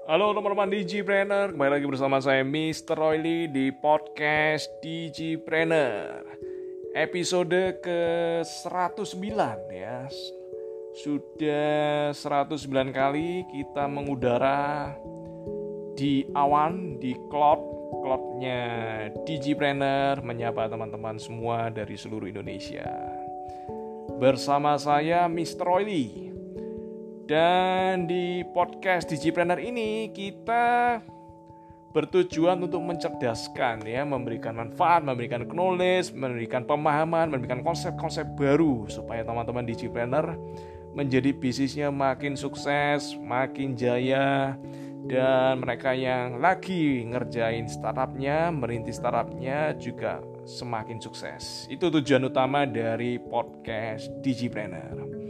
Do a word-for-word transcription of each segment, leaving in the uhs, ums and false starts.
Halo teman-teman Digipreneur, kembali lagi bersama saya mister Royli di podcast Digipreneur. Episode ke seratus sembilan ya. Sudah seratus sembilan kali kita mengudara di awan, di cloud, cloudnya Digipreneur, menyapa teman-teman semua dari seluruh Indonesia. Bersama saya mister Royli. Dan di podcast Digipreneur ini kita bertujuan untuk mencerdaskan ya, memberikan manfaat, memberikan knowledge, memberikan pemahaman, memberikan konsep-konsep baru supaya teman-teman Digipreneur menjadi bisnisnya makin sukses, makin jaya, dan mereka yang lagi ngerjain startupnya, merintis startupnya juga semakin sukses. Itu tujuan utama dari podcast Digipreneur.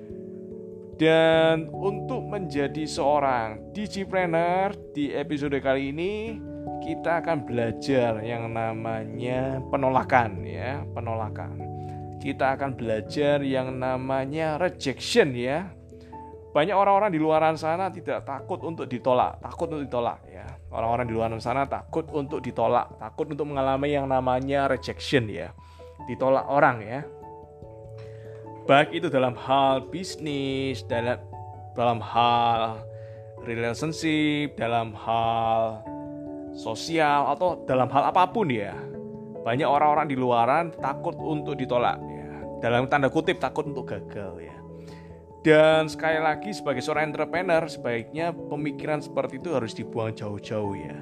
Dan untuk menjadi seorang Digipreneur, di episode kali ini kita akan belajar yang namanya penolakan ya, penolakan. Kita akan belajar yang namanya rejection ya. Banyak orang-orang di luar sana tidak takut untuk ditolak, takut untuk ditolak ya. Orang-orang di luar sana takut untuk ditolak, takut untuk mengalami yang namanya rejection ya. Ditolak orang ya. Baik itu dalam hal bisnis, dalam dalam hal relationship, dalam hal sosial, atau dalam hal apapun ya. Banyak orang-orang di luaran takut untuk ditolak ya. Dalam tanda kutip takut untuk gagal ya. Dan sekali lagi sebagai seorang entrepreneur, sebaiknya pemikiran seperti itu harus dibuang jauh-jauh ya.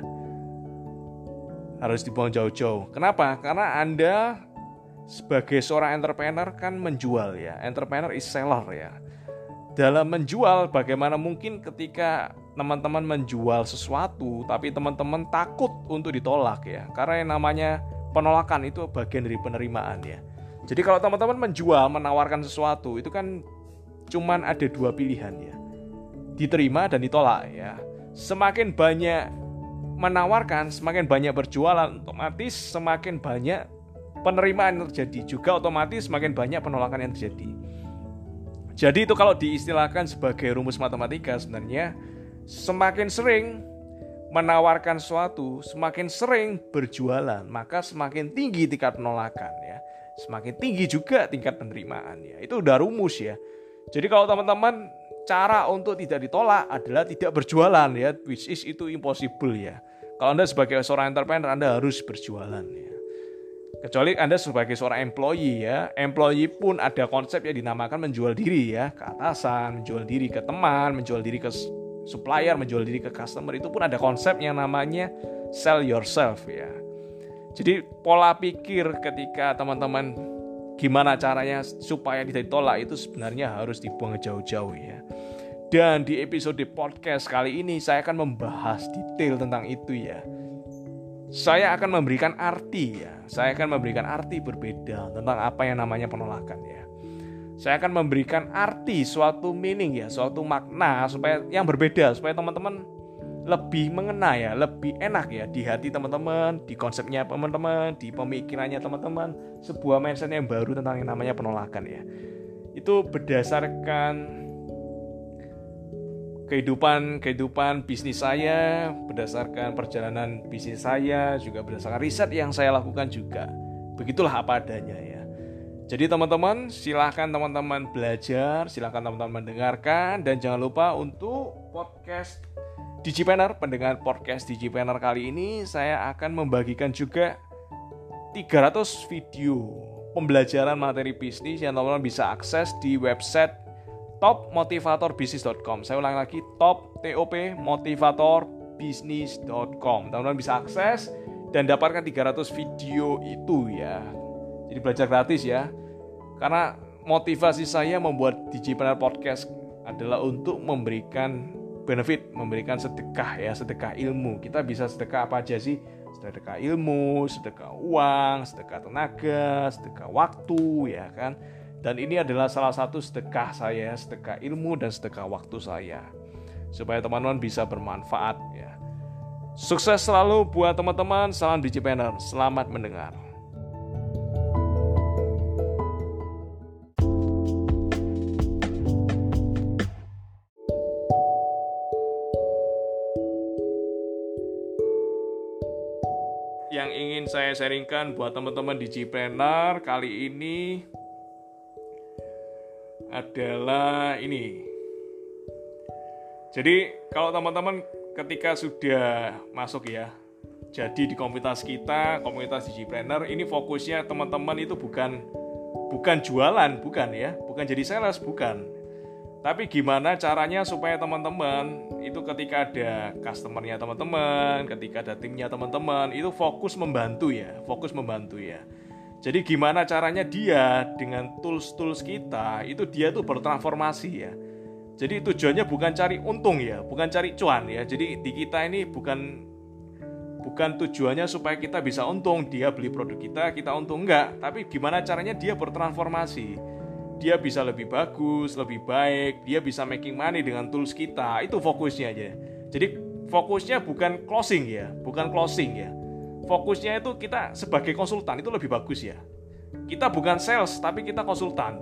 Harus dibuang jauh-jauh. Kenapa? Karena Anda sebagai seorang entrepreneur kan menjual ya. Entrepreneur is seller ya. Dalam menjual, bagaimana mungkin ketika teman-teman menjual sesuatu tapi teman-teman takut untuk ditolak ya. Karena yang namanya penolakan itu bagian dari penerimaan ya. Jadi kalau teman-teman menjual, menawarkan sesuatu, itu kan cuman ada dua pilihan ya. Diterima dan ditolak ya. Semakin banyak menawarkan, semakin banyak berjualan, otomatis semakin banyak penerimaan yang terjadi, juga otomatis semakin banyak penolakan yang terjadi. Jadi itu kalau diistilahkan sebagai rumus matematika, sebenarnya semakin sering menawarkan sesuatu, semakin sering berjualan, maka semakin tinggi tingkat penolakan ya. Semakin tinggi juga tingkat penerimaan ya. Itu udah rumus ya. Jadi kalau teman-teman, cara untuk tidak ditolak adalah tidak berjualan ya, which is itu impossible ya. Kalau Anda sebagai seorang entrepreneur, Anda harus berjualan ya. Kecuali Anda sebagai seorang employee ya. Employee pun ada konsep yang dinamakan menjual diri ya. Ke atasan, menjual diri ke teman, menjual diri ke supplier, menjual diri ke customer. Itu pun ada konsep yang namanya sell yourself ya. Jadi pola pikir ketika teman-teman gimana caranya supaya tidak ditolak itu sebenarnya harus dibuang jauh-jauh ya. Dan di episode podcast kali ini saya akan membahas detail tentang itu ya. Saya akan memberikan arti ya. Saya akan memberikan arti berbeda tentang apa yang namanya penolakan ya. Saya akan memberikan arti suatu meaning ya, suatu makna supaya yang berbeda, supaya teman-teman lebih mengena ya, lebih enak ya di hati teman-teman, di konsepnya teman-teman, di pemikirannya teman-teman, sebuah mindset yang baru tentang yang namanya penolakan ya. Itu berdasarkan kehidupan kehidupan bisnis saya, berdasarkan perjalanan bisnis saya, juga berdasarkan riset yang saya lakukan juga. Begitulah apa adanya ya. Jadi teman-teman, silahkan teman-teman belajar, silahkan teman-teman mendengarkan, dan jangan lupa untuk podcast Digipreneur, pendengar podcast Digipreneur kali ini saya akan membagikan juga tiga ratus video pembelajaran materi bisnis yang teman-teman bisa akses di website top motivator business dot com. Saya ulang lagi, top top motivator business dot com. Teman-teman bisa akses dan dapatkan tiga ratus video itu ya. Jadi belajar gratis ya. Karena motivasi saya membuat Digipreneur Podcast adalah untuk memberikan benefit, memberikan sedekah ya, sedekah ilmu. Kita bisa sedekah apa aja sih? Sedekah ilmu, sedekah uang, sedekah tenaga, sedekah waktu ya kan. Dan ini adalah salah satu sedekah saya, sedekah ilmu dan sedekah waktu saya. Supaya teman-teman bisa bermanfaat ya. Sukses selalu buat teman-teman, salam Digipreneur, selamat mendengar. ingin saya sharingkan buat teman-teman Digipreneur kali ini adalah ini. Jadi kalau teman-teman ketika sudah masuk ya, jadi di komunitas kita, komunitas Digipreneur, ini fokusnya teman-teman itu bukan bukan jualan, bukan ya, bukan jadi sales, bukan. Tapi gimana caranya supaya teman-teman itu ketika ada customer-nya teman-teman, ketika ada timnya teman-teman, itu fokus membantu ya, fokus membantu ya. Jadi gimana caranya dia dengan tools-tools kita, itu dia tuh bertransformasi ya. Jadi tujuannya bukan cari untung ya, bukan cari cuan ya. Jadi di kita ini bukan bukan tujuannya supaya kita bisa untung, dia beli produk kita, kita untung, enggak. Tapi gimana caranya dia bertransformasi. Dia bisa lebih bagus, lebih baik, dia bisa making money dengan tools kita. Itu fokusnya aja. Jadi fokusnya bukan closing ya, bukan closing ya. Fokusnya itu kita sebagai konsultan itu lebih bagus ya. Kita bukan sales tapi kita konsultan.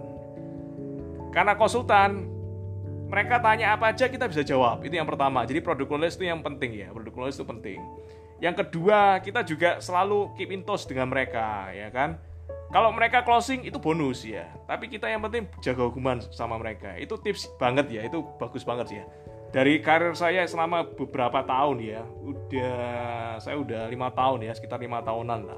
Karena konsultan, mereka tanya apa aja kita bisa jawab. Itu yang pertama. Jadi product knowledge itu yang penting ya. Product knowledge itu penting. Yang kedua, kita juga selalu keep in touch dengan mereka, ya kan? Kalau mereka closing itu bonus ya, tapi kita yang penting jaga hubungan sama mereka. Itu tips banget ya, itu bagus banget ya. Dari karir saya selama beberapa tahun ya, udah saya udah lima tahun ya, sekitar lima tahunan lah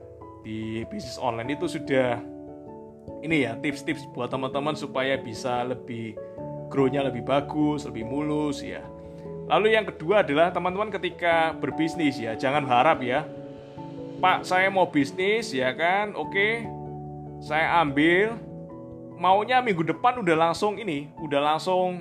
di bisnis online itu sudah ini ya tips-tips buat teman-teman supaya bisa lebih grow-nya lebih bagus, lebih mulus ya. Lalu yang kedua adalah teman-teman ketika berbisnis ya, jangan harap ya, Pak, saya mau bisnis ya kan, oke, saya ambil, maunya minggu depan udah langsung ini, udah langsung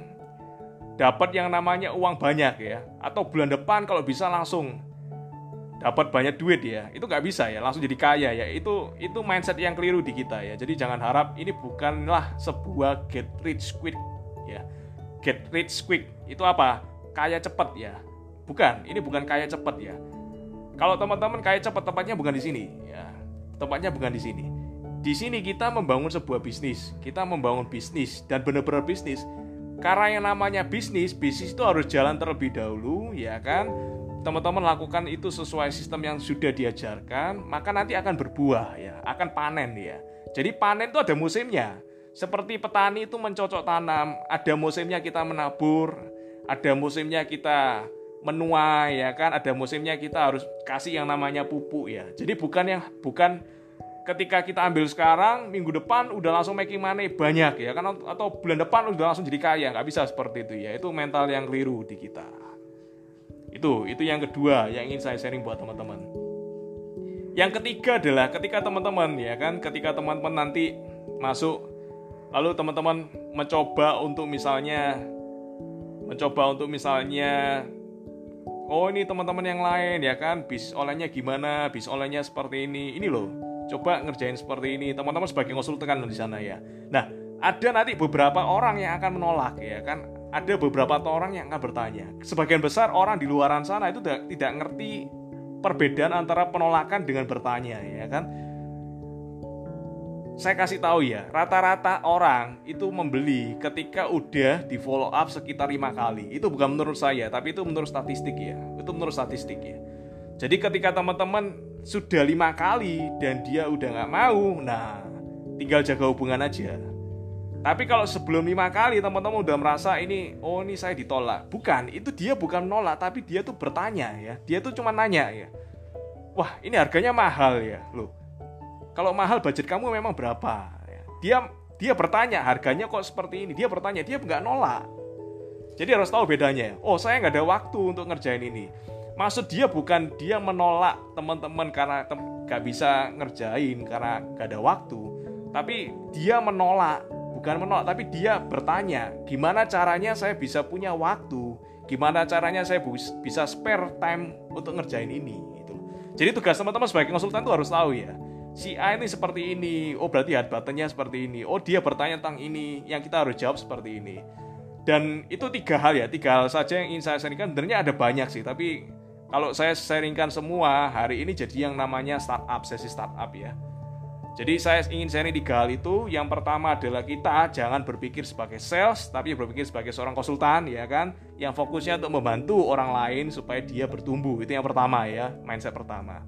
dapat yang namanya uang banyak ya, atau bulan depan kalau bisa langsung dapat banyak duit ya, itu nggak bisa ya, langsung jadi kaya ya, itu itu mindset yang keliru di kita ya. Jadi jangan harap ini bukanlah sebuah get rich quick ya, get rich quick itu apa? Kaya cepat ya, bukan, ini bukan kaya cepat ya. Kalau teman-teman kaya cepat, tempatnya bukan di sini ya. Tempatnya bukan di sini. Di sini kita membangun sebuah bisnis. Kita membangun bisnis dan benar-benar bisnis. Karena yang namanya bisnis, bisnis itu harus jalan terlebih dahulu, ya kan? Teman-teman lakukan itu sesuai sistem yang sudah diajarkan, maka nanti akan berbuah ya, akan panen ya. Jadi panen itu ada musimnya. Seperti petani itu mencocok tanam, ada musimnya kita menabur, ada musimnya kita menuai ya kan, ada musimnya kita harus kasih yang namanya pupuk ya. Jadi bukan yang bukan ketika kita ambil sekarang, minggu depan udah langsung making money banyak ya kan, atau bulan depan udah langsung jadi kaya, nggak bisa seperti itu ya. Itu mental yang keliru di kita. Itu itu yang kedua yang ingin saya sharing buat teman-teman. Yang ketiga adalah ketika teman-teman ya kan, ketika teman-teman nanti masuk, lalu teman-teman mencoba untuk misalnya mencoba untuk misalnya oh ini teman-teman yang lain ya kan, bis online-nya gimana, bis online-nya seperti ini, ini loh, coba ngerjain seperti ini, teman-teman sebagai konsultan kan di sana ya. Nah, ada nanti beberapa orang yang akan menolak ya kan, ada beberapa orang yang akan bertanya. Sebagian besar orang di luaran sana itu tidak, tidak ngerti perbedaan antara penolakan dengan bertanya ya kan. Saya kasih tahu ya, rata-rata orang itu membeli ketika udah di follow up sekitar lima kali. Itu bukan menurut saya, tapi itu menurut statistik ya. Itu menurut statistik ya. Jadi ketika teman-teman sudah lima kali dan dia udah nggak mau, nah tinggal jaga hubungan aja. Tapi kalau sebelum lima kali teman-teman udah merasa ini, oh ini saya ditolak. Bukan, itu dia bukan menolak, tapi dia tuh bertanya ya. Dia tuh cuma nanya ya. Wah ini harganya mahal ya, loh. Kalau mahal budget kamu memang berapa? Dia dia bertanya harganya kok seperti ini. Dia bertanya, dia nggak nolak. Jadi harus tahu bedanya. Oh saya nggak ada waktu untuk ngerjain ini. Maksud dia bukan dia menolak teman-teman karena nggak bisa ngerjain karena nggak ada waktu. Tapi dia menolak, bukan menolak, tapi dia bertanya, gimana caranya saya bisa punya waktu? Gimana caranya saya bisa spare time untuk ngerjain ini? Gitu. Jadi tugas teman-teman sebagai konsultan itu harus tahu ya. Si A ini seperti ini, oh berarti hard buttonnya seperti ini, oh dia bertanya tentang ini, yang kita harus jawab seperti ini. Dan itu tiga hal ya, tiga hal saja yang ingin saya sharingkan. Sebenarnya ada banyak sih, tapi kalau saya sharingkan semua hari ini jadi yang namanya startup, sesi startup ya. Jadi saya ingin sharing tiga hal itu. Yang pertama adalah kita jangan berpikir sebagai sales, tapi berpikir sebagai seorang konsultan ya kan, yang fokusnya untuk membantu orang lain supaya dia bertumbuh. Itu yang pertama ya, mindset pertama.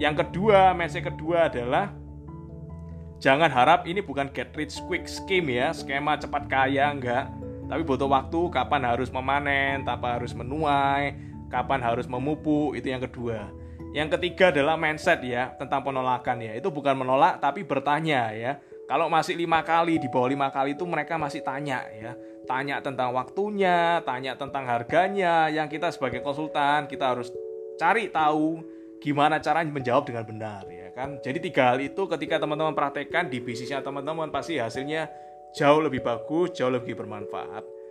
Yang kedua, mindset kedua adalah jangan harap ini bukan get rich quick scheme ya, skema cepat kaya, enggak. Tapi butuh waktu, kapan harus memanen, kapan harus menuai, kapan harus memupuk, itu yang kedua. Yang ketiga adalah mindset ya, tentang penolakan ya. Itu bukan menolak, tapi bertanya ya. Kalau masih lima kali, di bawah lima kali itu mereka masih tanya ya. Tanya tentang waktunya, tanya tentang harganya. Yang kita sebagai konsultan, kita harus cari tahu gimana caranya menjawab dengan benar ya kan. Jadi tiga hal itu ketika teman-teman praktekkan di bisnisnya teman-teman, pasti hasilnya jauh lebih bagus, jauh lebih bermanfaat.